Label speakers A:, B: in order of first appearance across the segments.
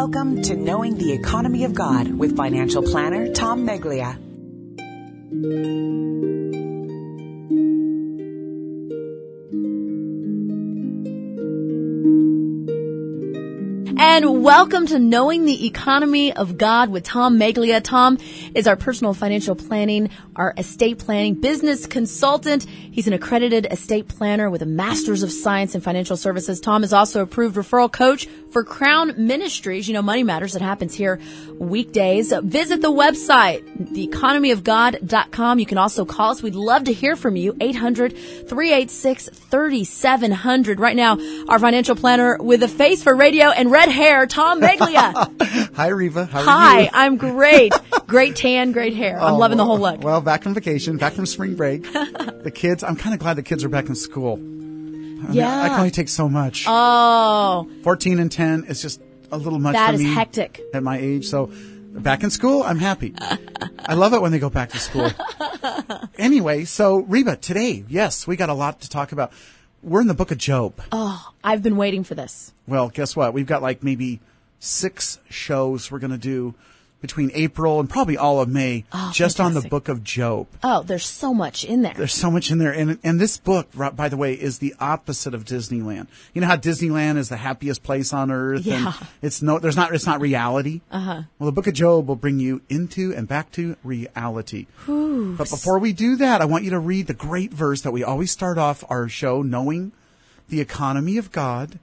A: Welcome to Knowing the Economy of God with financial planner Tom Meglia.
B: And welcome to Knowing the Economy of God with Tom Meglia. Tom is our personal financial planning, our estate planning business consultant. He's an accredited estate planner with a master's of science in financial services. Tom is also approved referral coach for Crown Ministries. You know, Money Matters, that happens here weekdays. Visit the website, theeconomyofgod.com. You can also call us. We'd love to hear from you. 800-386-3700. Right now, our financial planner with a face for radio and red hair, Tom Meglia.
C: Hi, Reva. How are you?
B: Hi, I'm great. Great tan, great hair. I'm loving the whole look.
C: Well, back from vacation, back from spring break. The kids, I'm kind of glad the kids are back in school. I mean, I can only take so much.
B: Oh.
C: 14 and 10 is just a little much for me.
B: That is hectic.
C: At my age. So back in school, I'm happy. I love it when they go back to school. Anyway, so Reba, today, yes, we got a lot to talk about. We're in the book of Job.
B: Oh, I've been waiting for this.
C: Well, guess what? We've got like maybe 6 shows we're going to do between April and probably all of May just
B: fantastic.
C: on the book of Job.
B: Oh, there's so much in there.
C: There's so much in there. And this book, by the way, is the opposite of Disneyland. You know how Disneyland is the happiest place on earth?
B: Yeah.
C: And it's not reality. Uh-huh. Well, the book of Job will bring you into and back to reality.
B: Whew.
C: But before we do that, I want you to read the great verse that we always start off our show, Knowing the Economy of God.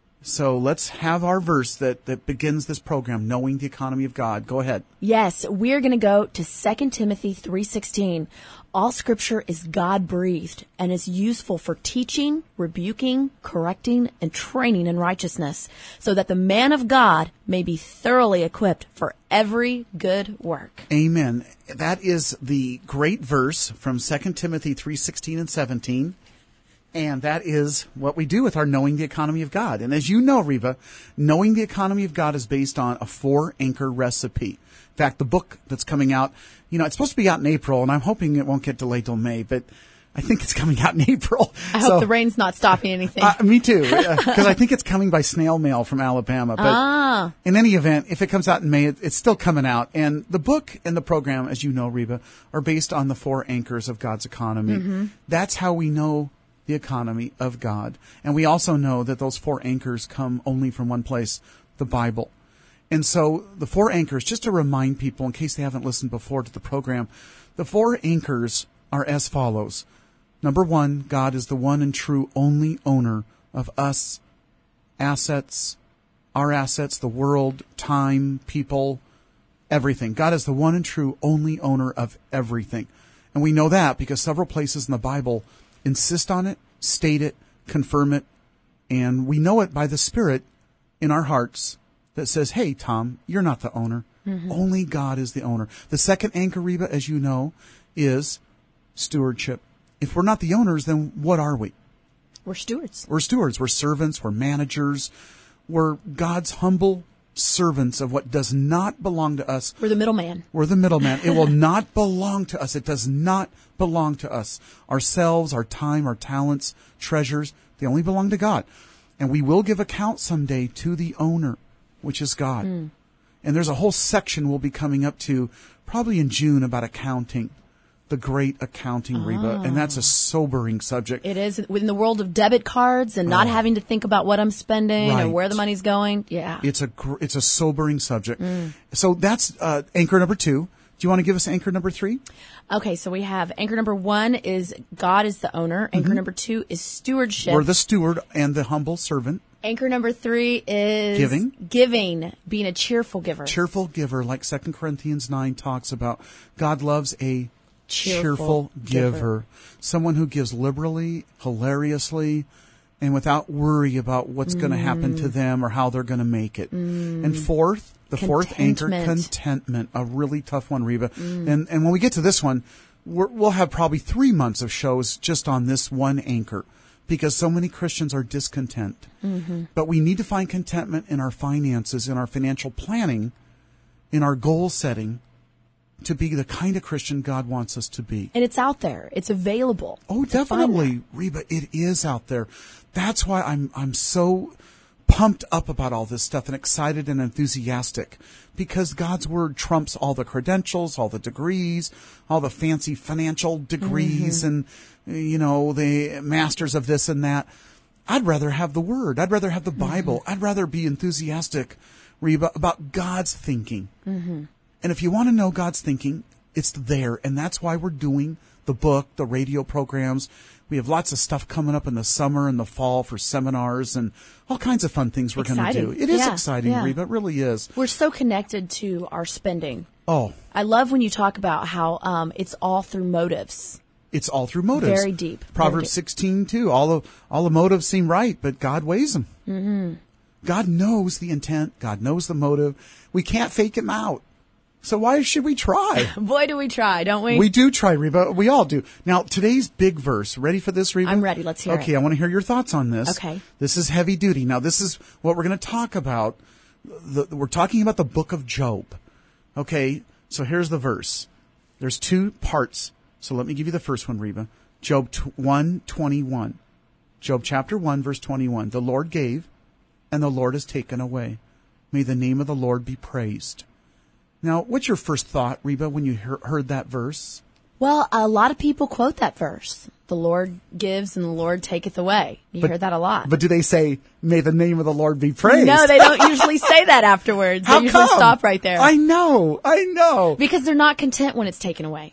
C: So let's have our verse that begins this program, Knowing the Economy of God. Go ahead.
B: Yes, we're going to go to 2 Timothy 3:16. All scripture is God-breathed and is useful for teaching, rebuking, correcting, and training in righteousness, so that the man of God may be thoroughly equipped for every good work.
C: Amen. That is the great verse from 2 Timothy 3:16 and 17. And that is what we do with our Knowing the Economy of God. And as you know, Reva, Knowing the Economy of God is based on a 4-anchor recipe. In fact, the book that's coming out, you know, it's supposed to be out in April, and I'm hoping it won't get delayed till May, but I think it's coming out in April.
B: I hope the rain's not stopping anything.
C: Me too, because I think it's coming by snail mail from Alabama. But in any event, if it comes out in May, it's still coming out. And the book and the program, as you know, Reva, are based on the 4 anchors of God's economy. Mm-hmm. That's how we know the economy of God. And we also know that those 4 anchors come only from one place, the Bible. And so the 4 anchors, just to remind people in case they haven't listened before to the program, the 4 anchors are as follows. Number 1, God is the one and true only owner of us, assets, our assets, the world, time, people, everything. God is the one and true only owner of everything. And we know that because several places in the Bible insist on it, state it, confirm it, and we know it by the Spirit in our hearts that says, hey, Tom, you're not the owner. Mm-hmm. Only God is the owner. The second anchor, Reba, as you know, is stewardship. If we're not the owners, then what are we?
B: We're stewards.
C: We're stewards. We're servants. We're managers. We're God's humble servants of what does not belong to us.
B: We're the middleman.
C: We're the middleman. It will not belong to us. It does not belong to us. Ourselves, our time, our talents, treasures, they only belong to God. And we will give account someday to the owner, which is God. And there's a whole section we'll be coming up to probably in June about accounting. The great accounting, Reba, and that's a sobering subject.
B: It is. In the world of debit cards and not having to think about what I'm spending and where the money's going. Yeah.
C: It's a sobering subject. So that's anchor number 2. Do you want to give us anchor number 3?
B: Okay, so we have anchor number 1 is God is the owner. Anchor number 2 is stewardship.
C: We're the steward and the humble servant.
B: Anchor number 3 is giving, being a cheerful giver.
C: Cheerful giver, like 2 Corinthians 9 talks about. God loves a cheerful giver. Someone who gives liberally, hilariously, and without worry about what's going to happen to them or how they're going to make it. And fourth, the fourth anchor, contentment, a really tough one, Reba. And when we get to this one, we'll have probably 3 months of shows just on this one anchor because so many Christians are discontent. But we need to find contentment in our finances, in our financial planning, in our goal setting, to be the kind of Christian God wants us to be.
B: And it's out there. It's available.
C: Oh, definitely, Reba. It is out there. That's why I'm so pumped up about all this stuff and excited and enthusiastic because God's word trumps all the credentials, all the degrees, all the fancy financial degrees and, the masters of this and that. I'd rather have the word. I'd rather have the Bible. I'd rather be enthusiastic, Reba, about God's thinking. And if you want to know God's thinking, it's there. And that's why we're doing the book, the radio programs. We have lots of stuff coming up in the summer and the fall for seminars and all kinds of fun things we're going to do. It is exciting, Reba. It really is.
B: We're so connected to our spending.
C: Oh.
B: I love when you talk about how it's all through motives.
C: It's all through motives.
B: Very deep.
C: Proverbs 16, too. All the motives seem right, but God weighs them. Mm-hmm. God knows the intent. God knows the motive. We can't fake him out. So why should we try?
B: Boy, do we try, don't we?
C: We do try, Reba. We all do. Now, today's big verse. Ready for this, Reba?
B: I'm ready. Let's hear it.
C: Okay, I want to hear your thoughts on this.
B: Okay.
C: This is heavy duty. Now, this is what we're going to talk about. We're talking about the book of Job. Okay, so here's the verse. There's two parts. So let me give you the first one, Reba. Job 1:21. Job chapter 1, verse 21. The Lord gave, and the Lord has taken away. May the name of the Lord be praised. Now, what's your first thought, Reba, when you heard that verse?
B: Well, a lot of people quote that verse. The Lord gives and the Lord taketh away. You hear that a lot.
C: But do they say, may the name of the Lord be praised?
B: No, they don't usually say that afterwards.
C: How
B: They usually
C: come?
B: stop right there.
C: I know.
B: Because they're not content when it's taken away.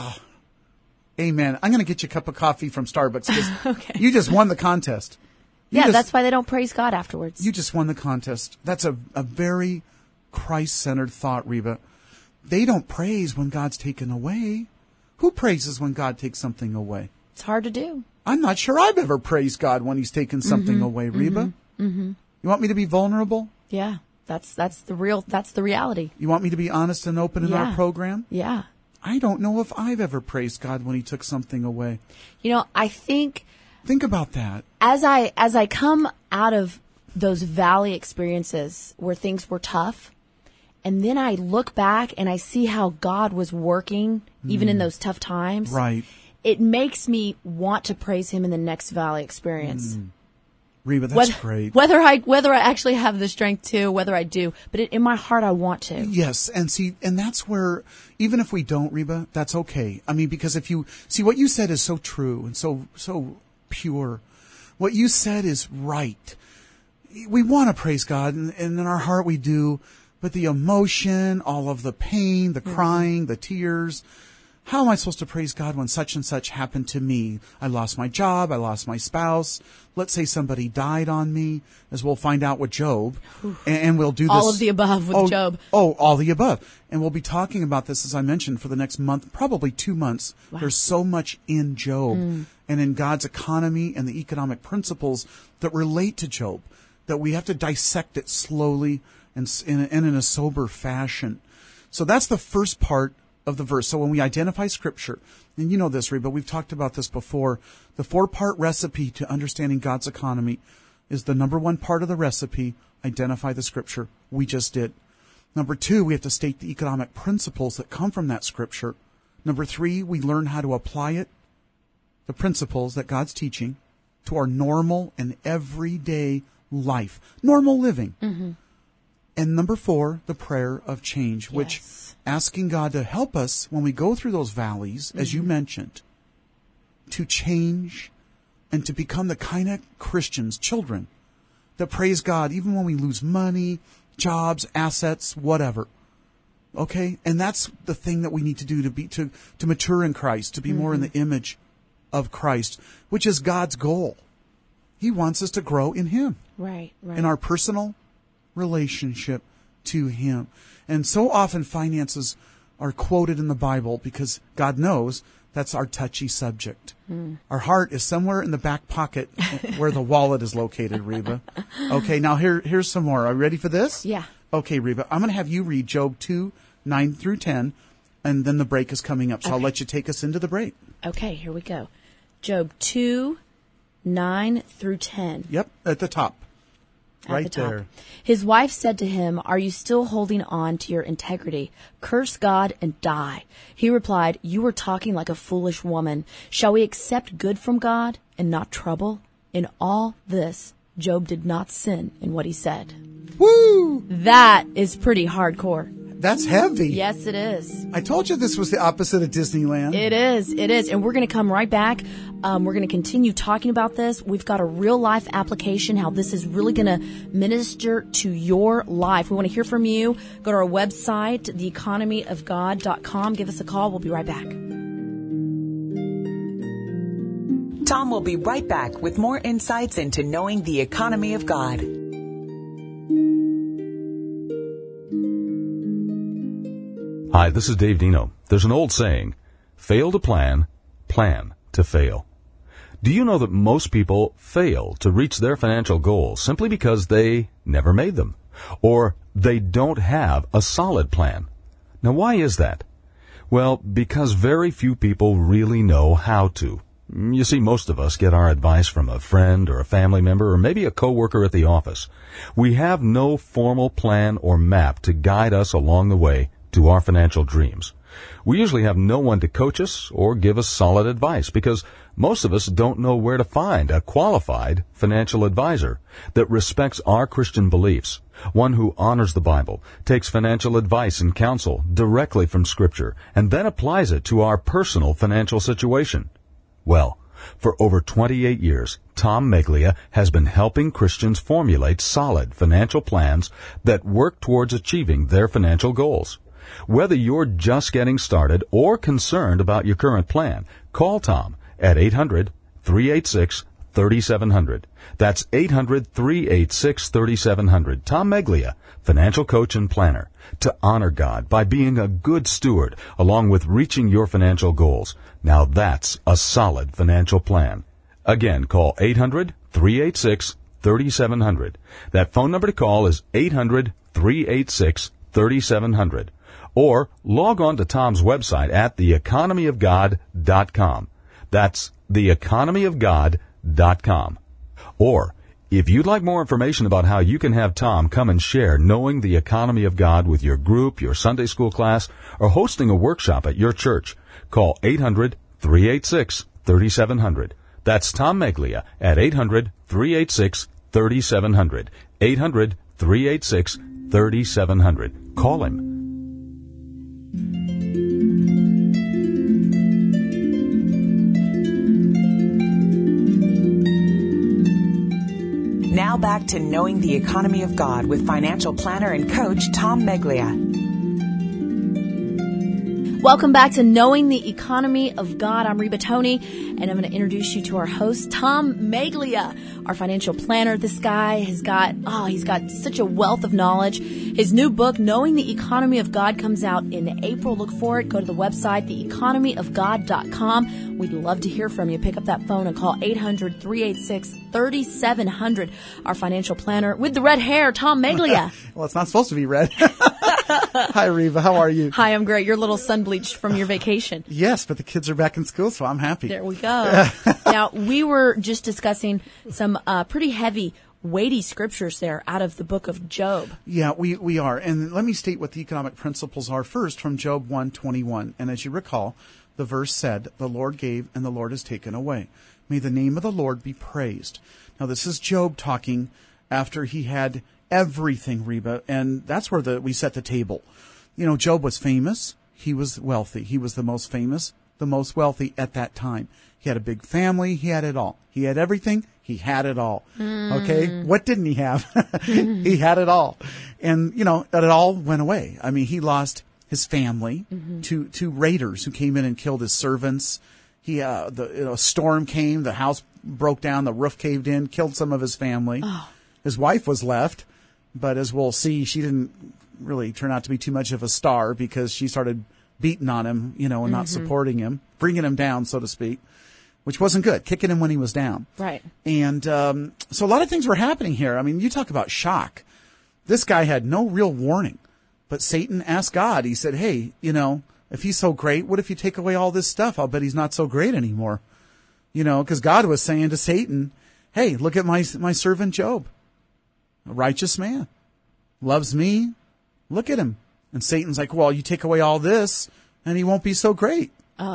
C: Amen. I'm going to get you a cup of coffee from Starbucks because
B: Okay.
C: you just won the contest.
B: That's why they don't praise God afterwards.
C: You just won the contest. That's a very Christ-centered thought, Reba. They don't praise when God's taken away. Who praises when God takes something away?
B: It's hard to do.
C: I'm not sure I've ever praised God when he's taken something away, Reba. You want me to be vulnerable?
B: Yeah. That's the reality.
C: You want me to be honest and open in our program?
B: Yeah.
C: I don't know if I've ever praised God when he took something away.
B: I think
C: about that.
B: as I come out of those valley experiences where things were tough, and then I look back and I see how God was working even in those tough times.
C: Right.
B: It makes me want to praise him in the next valley experience.
C: Reba, that's great.
B: Whether I actually have the strength to, whether I do, but in my heart I want to.
C: Yes, and that's where, even if we don't, Reba, that's okay. I mean, because if you see what you said is so true and so pure. What you said is right. We want to praise God, and in our heart we do, but the emotion, all of the pain, the crying, the tears. How am I supposed to praise God when such and such happened to me? I lost my job. I lost my spouse. Let's say somebody died on me, as we'll find out with Job. And we'll do this.
B: All of the above with Job.
C: Oh, all the above. And we'll be talking about this, as I mentioned, for the next month, probably 2 months. Wow. There's so much in Job and in God's economy and the economic principles that relate to Job that we have to dissect it slowly and in a sober fashion. So that's the first part of the verse. So when we identify Scripture, and you know this, Reba, we've talked about this before, the 4-part recipe to understanding God's economy is the number 1 part of the recipe, identify the Scripture. We just did. Number 2, we have to state the economic principles that come from that Scripture. Number 3, we learn how to apply it, the principles that God's teaching, to our normal and everyday life, normal living. Mm-hmm. And number 4, the prayer of change, which asking God to help us when we go through those valleys, as you mentioned, to change and to become the kind of Christians, children, that praise God even when we lose money, jobs, assets, whatever. Okay? And that's the thing that we need to do to mature in Christ, to be more in the image of Christ, which is God's goal. He wants us to grow in Him.
B: Right.
C: In our personal relationship to Him. And so often finances are quoted in the Bible because God knows that's our touchy subject. Our heart is somewhere in the back pocket where the wallet is located, Reba. Okay, now here's some more. Are you ready for this?
B: Yeah.
C: Okay, Reba, I'm going to have you read Job 2, 9 through 10, and then the break is coming up. So I'll let you take us into the break.
B: Okay, here we go. Job 2, 9 through 10.
C: Yep, at the top. Right there.
B: His wife said to him, "Are you still holding on to your integrity? Curse God and die." He replied, "You are talking like a foolish woman. Shall we accept good from God and not trouble? In all this Job did not sin in what he said.
C: Woo!
B: That is pretty hardcore.
C: That's heavy.
B: Yes, it is.
C: I told you this was the opposite of Disneyland.
B: It is. It is. And we're going to come right back. We're going to continue talking about this. We've got a real life application, how this is really going to minister to your life. We want to hear from you. Go to our website, theeconomyofgod.com. Give us a call. We'll be right back.
A: Tom will be right back with more insights into knowing the economy of God.
D: Hi, this is Dave Dino. There's an old saying, fail to plan, plan to fail. Do you know that most people fail to reach their financial goals simply because they never made them, or they don't have a solid plan? Now, why is that? Well, because very few people really know how to. You see, most of us get our advice from a friend or a family member or maybe a coworker at the office. We have no formal plan or map to guide us along the way to our financial dreams. We usually have no one to coach us or give us solid advice because most of us don't know where to find a qualified financial advisor that respects our Christian beliefs, one who honors the Bible, takes financial advice and counsel directly from Scripture, and then applies it to our personal financial situation. Well, for over 28 years, Tom Meglia has been helping Christians formulate solid financial plans that work towards achieving their financial goals. Whether you're just getting started or concerned about your current plan, call Tom at 800-386-3700. That's 800-386-3700. Tom Meglia, financial coach and planner, to honor God by being a good steward along with reaching your financial goals. Now that's a solid financial plan. Again, call 800-386-3700. That phone number to call is 800-386-3700. Or log on to Tom's website at theeconomyofgod.com. That's theeconomyofgod.com. Or, if you'd like more information about how you can have Tom come and share knowing the economy of God with your group, your Sunday school class, or hosting a workshop at your church, call 800-386-3700. That's Tom Meglia at 800-386-3700. 800-386-3700. Call him.
A: Now back to Knowing the Economy of God with financial planner and coach Tom Meglia.
B: Welcome back to Knowing the Economy of God. I'm Reba Tony, and I'm going to introduce you to our host, Tom Meglia, our financial planner. This guy has got, he's got such a wealth of knowledge. His new book, Knowing the Economy of God, comes out in April. Look for it. Go to the website, theeconomyofgod.com. We'd love to hear from you. Pick up that phone and call 800-386-3700. Our financial planner with the red hair, Tom Meglia.
C: Well, it's not supposed to be red. Hi, Reba. How are you?
B: Hi, I'm great. You're a little sun-bleached from your vacation.
C: Yes, but the kids are back in school, so I'm happy.
B: There we go. Now, we were just discussing some pretty heavy, weighty scriptures there out of the book of Job.
C: Yeah, we are. And let me state what the economic principles are first from Job 1:21. And as you recall, the verse said, "The Lord gave and the Lord has taken away. May the name of the Lord be praised." Now, this is Job talking after he had everything, Reba, and that's where we set the table. You know, Job was famous. He was wealthy. He was the most famous, the most wealthy at that time. He had a big family. He had it all. He had everything. He had it all. Okay? What didn't he have? He had it all. And, you know, it all went away. I mean, he lost his family to raiders who came in and killed his servants. A storm came. The house broke down. The roof caved in, killed some of his family. Oh. His wife was left. But as we'll see, she didn't really turn out to be too much of a star because she started beating on him, you know, and not supporting him, bringing him down, so to speak, which wasn't good, kicking him when he was down.
B: Right.
C: And so a lot of things were happening here. I mean, you talk about shock. This guy had no real warning, but Satan asked God. He said, hey, you know, if he's so great, what if you take away all this stuff? I'll bet he's not so great anymore. You know, because God was saying to Satan, hey, look at my servant Job. A righteous man, loves me, look at him. And Satan's like, well, you take away all this and he won't be so great.
B: Oh.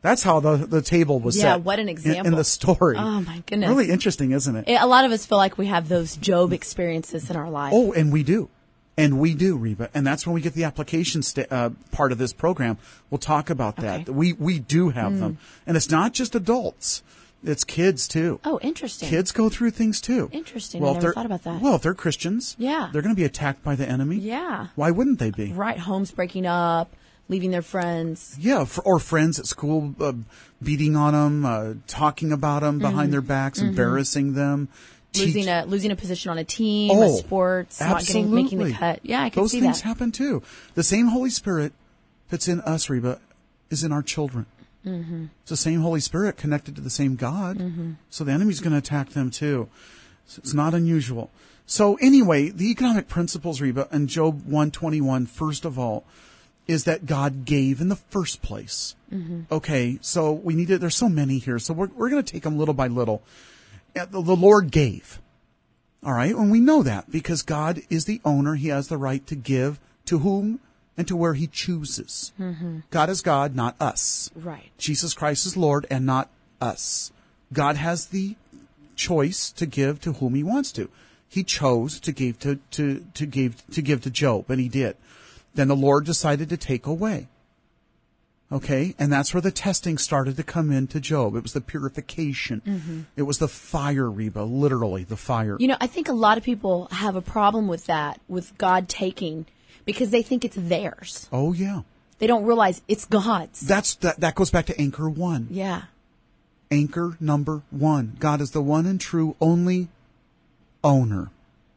C: That's how the table was set.
B: Yeah, what an example.
C: In the story.
B: Oh, my goodness.
C: Really interesting, isn't it?
B: A lot of us feel like we have those Job experiences in our life.
C: Oh, and we do. And we do, Reba. And that's when we get the application part of this program. We'll talk about that.
B: Okay.
C: We do have them. And it's not just adults. It's kids, too.
B: Oh, interesting.
C: Kids go through things, too.
B: Interesting.
C: Well,
B: I never thought about that.
C: Well, if they're Christians,
B: Yeah.
C: they're going to be attacked by the enemy.
B: Yeah.
C: Why wouldn't they be?
B: Right. Homes breaking up, leaving their friends.
C: Yeah, or friends at school beating on them, talking about them behind their backs, embarrassing them.
B: Losing a position on a team, with sports,
C: absolutely.
B: not making the cut. Yeah, I can see that.
C: Those things happen too. The same Holy Spirit that's in us, Reba, is in our children. Mm-hmm. It's the same Holy Spirit connected to the same God. Mm-hmm. So the enemy's going to attack them too. So it's not unusual. So anyway, the economic principles, Reba, in Job 121, first of all, is that God gave in the first place. Mm-hmm. Okay, so we need to, there's so many here. So we're going to take them little by little. The Lord gave. All right. And we know that because God is the owner. He has the right to give to whom and to where he chooses. Mm-hmm. God is God, not us.
B: Right.
C: Jesus Christ is Lord and not us. God has the choice to give to whom he wants to. He chose to give to give to Job, and he did. Then the Lord decided to take away. Okay, and that's where the testing started to come into Job. It was the purification. Mm-hmm. It was the fire, Reba, literally the fire.
B: You know, I think a lot of people have a problem with that, with God taking, because they think it's theirs.
C: Oh, yeah.
B: They don't realize it's God's.
C: That goes back to anchor 1.
B: Yeah.
C: Anchor number 1. God is the one and true only owner.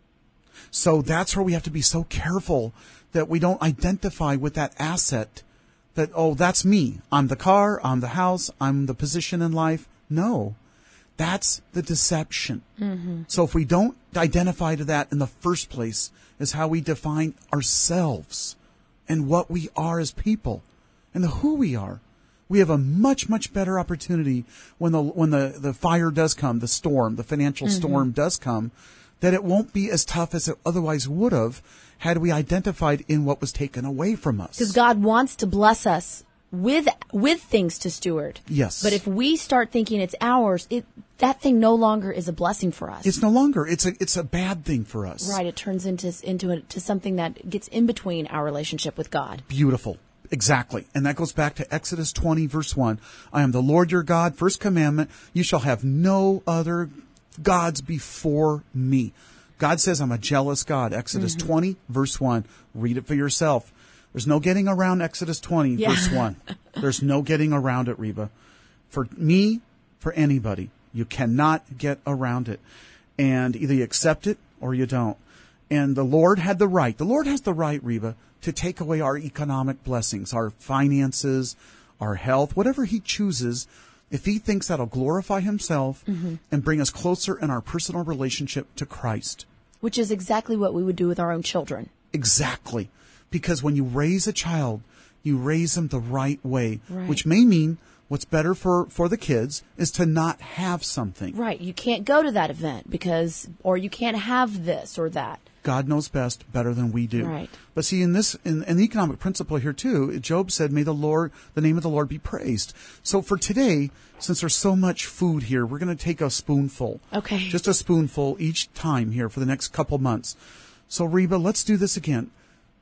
C: So that's where we have to be so careful that we don't identify with that asset. That, oh, that's me. I'm the car, I'm the house, I'm the position in life. No, that's the deception. Mm-hmm. So if we don't identify to that in the first place, is how we define ourselves and what we are as people and who we are. We have a much, much better opportunity when the fire does come, the storm, the financial storm does come, that it won't be as tough as it otherwise would have had we identified in what was taken away from us.
B: Because God wants to bless us with things to steward.
C: Yes.
B: But if we start thinking it's ours, that thing no longer is a blessing for us.
C: It's no longer. It's a bad thing for us.
B: Right. It turns into something that gets in between our relationship with God.
C: Beautiful. Exactly. And that goes back to Exodus 20, verse 1. I am the Lord your God. First commandment, you shall have no other gods before me. God says I'm a jealous God. Exodus 20, verse 1. Read it for yourself. There's no getting around Exodus 20, verse 1. There's no getting around it, Reba. For me, for anybody, you cannot get around it. And either you accept it or you don't. And the Lord had the right. The Lord has the right, Reba, to take away our economic blessings, our finances, our health, whatever he chooses. If he thinks that'll glorify himself and bring us closer in our personal relationship to Christ.
B: Which is exactly what we would do with our own children.
C: Exactly. Because when you raise a child, you raise them the right way,
B: right.
C: Which may mean what's better for the kids is to not have something.
B: Right. You can't go to that event or you can't have this or that.
C: God knows best better than we do.
B: Right.
C: But see, in the economic principle here too, Job said, may the name of the Lord be praised. So for today, since there's so much food here, we're going to take a spoonful.
B: Okay.
C: Just a spoonful each time here for the next couple months. So Reba, let's do this again.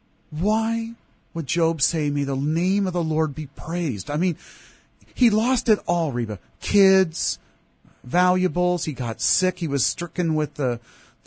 C: Why would Job say, may the name of the Lord be praised? I mean, he lost it all, Reba. Kids, valuables, he got sick, he was stricken with the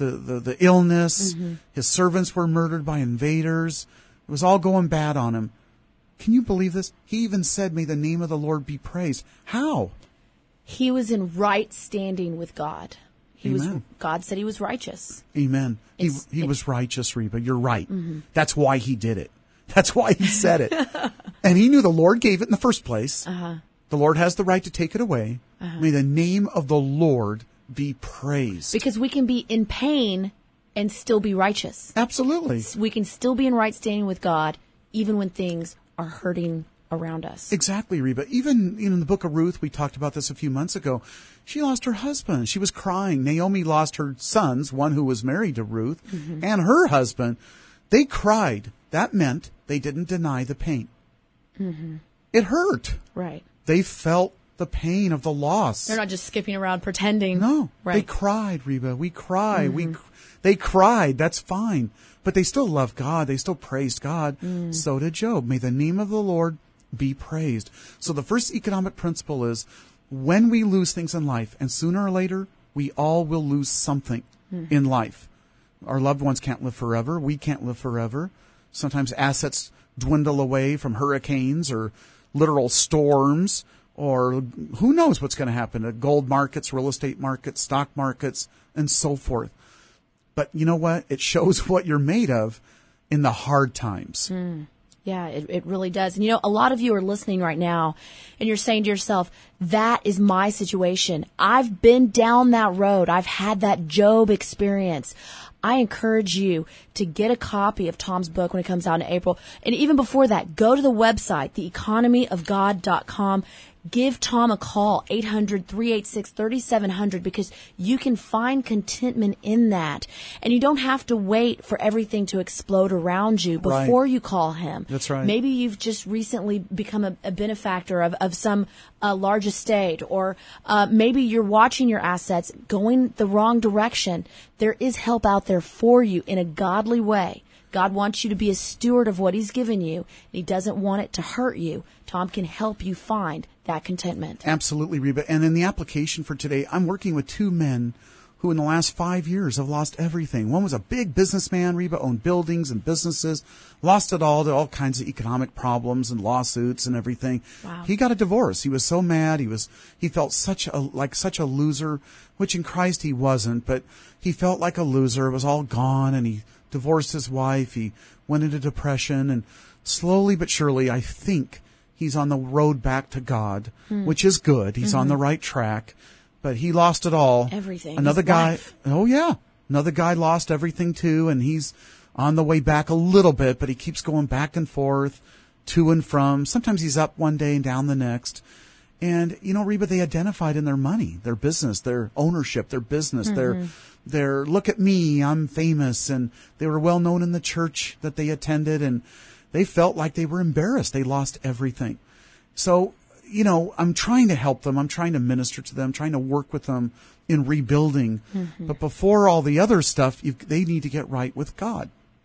C: illness. Mm-hmm. His servants were murdered by invaders. It was all going bad on him. Can you believe this? He even said, may the name of the Lord be praised. How?
B: He was in right standing with God.
C: Amen.
B: God said he was righteous.
C: Amen. He was righteous, Reba. You're right. Mm-hmm. That's why he did it. That's why he said it. And he knew the Lord gave it in the first place. Uh-huh. The Lord has the right to take it away. Uh-huh. May the name of the Lord be praised.
B: Because we can be in pain and still be righteous.
C: Absolutely.
B: We can still be in right standing with God even when things are hurting around us.
C: Exactly, Reba. Even in the book of Ruth, we talked about this a few months ago. She lost her husband. She was crying. Naomi lost her sons, one who was married to Ruth, and her husband. They cried. That meant they didn't deny the pain. Mm-hmm. It hurt.
B: Right.
C: They felt the pain of the loss.
B: They're not just skipping around pretending.
C: No,
B: right.
C: They cried, Reba. We cry. They cried. That's fine. But they still loved God. They still praised God. So did Job. May the name of the Lord be praised. So the first economic principle is when we lose things in life, and sooner or later, we all will lose something in life. Our loved ones can't live forever. We can't live forever. Sometimes assets dwindle away from hurricanes or literal storms, or who knows what's going to happen. Gold markets, real estate markets, stock markets, and so forth. But you know what? It shows what you're made of in the hard times.
B: Yeah, it really does. And a lot of you are listening right now and you're saying to yourself, that is my situation. I've been down that road. I've had that Job experience. I encourage you to get a copy of Tom's book when it comes out in April. And even before that, go to the website, theeconomyofgod.com. Give Tom a call, 800-386-3700, because you can find contentment in that. And you don't have to wait for everything to explode around you before you call him.
C: That's right.
B: Maybe you've just recently become a benefactor of some large estate, or maybe you're watching your assets going the wrong direction. There is help out there for you in a godly way. God wants you to be a steward of what he's given you, and he doesn't want it to hurt you. Tom can help you find that contentment.
C: Absolutely, Reba. And in the application for today, I'm working with two men who in the last 5 years have lost everything. One was a big businessman, Reba, owned buildings and businesses, lost it all to all kinds of economic problems and lawsuits and everything.
B: Wow.
C: He got a divorce. He was so mad. He felt such a loser, which in Christ he wasn't, but he felt like a loser. It was all gone, and he divorced his wife. He went into depression, and slowly but surely, I think he's on the road back to God, which is good. He's on the right track, but he lost it all.
B: Everything.
C: Another
B: His
C: guy.
B: life.
C: Oh yeah. Another guy lost everything too, and he's on the way back a little bit, but he keeps going back and forth, to and from. Sometimes he's up one day and down the next. And, Reba, they identified in their money, their business, their ownership, their business, their look at me, I'm famous, and they were well known in the church that they attended, and they felt like they were embarrassed. They lost everything. So, I'm trying to help them. I'm trying to minister to them, trying to work with them in rebuilding. But before all the other stuff, they need to get right with God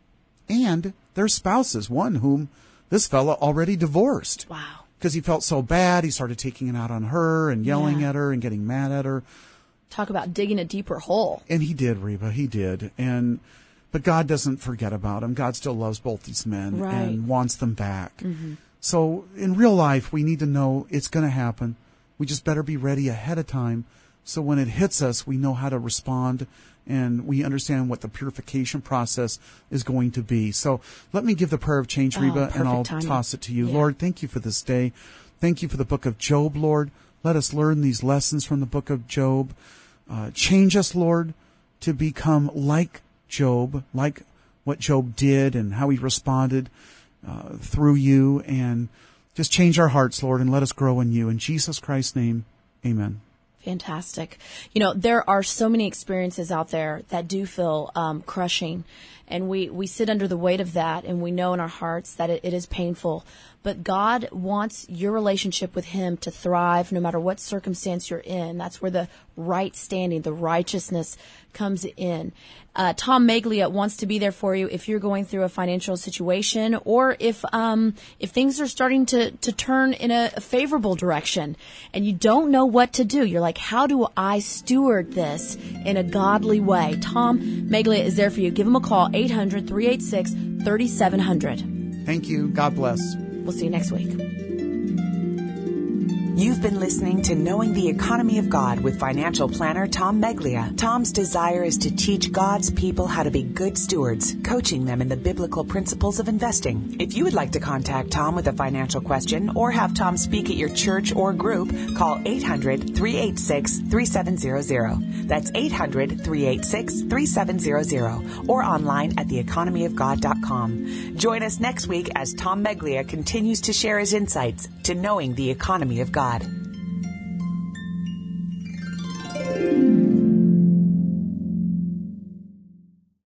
C: and their spouses, one whom this fella already divorced.
B: Wow.
C: Because he felt so bad, he started taking it out on her and yelling at her and getting mad at her.
B: Talk about digging a deeper hole.
C: And he did, Reba, he did. But God doesn't forget about him. God still loves both these men and wants them back. So in real life, we need to know it's going to happen. We just better be ready ahead of time, so when it hits us, we know how to respond, and we understand what the purification process is going to be. So let me give the prayer of change, Reba, and I'll toss it to you.
B: Yeah.
C: Lord, thank you for this day. Thank you for the book of Job, Lord. Let us learn these lessons from the book of Job. Change us, Lord, to become like Job, like what Job did and how he responded through you. And just change our hearts, Lord, and let us grow in you. In Jesus Christ's name, amen.
B: Fantastic. There are so many experiences out there that do feel crushing, and we sit under the weight of that, and we know in our hearts that it is painful. But God wants your relationship with him to thrive no matter what circumstance you're in. That's where the right standing, the righteousness comes in. Tom Meglia wants to be there for you if you're going through a financial situation, or if things are starting to turn in a favorable direction and you don't know what to do. You're like, how do I steward this in a godly way? Tom Meglia is there for you. Give him a call, 800-386-3700.
C: Thank you. God bless.
B: We'll see you next week.
A: You've been listening to Knowing the Economy of God with financial planner Tom Meglia. Tom's desire is to teach God's people how to be good stewards, coaching them in the biblical principles of investing. If you would like to contact Tom with a financial question or have Tom speak at your church or group, call 800-386-3700. That's 800-386-3700, or online at theeconomyofgod.com. Join us next week as Tom Meglia continues to share his insights to knowing the economy of God.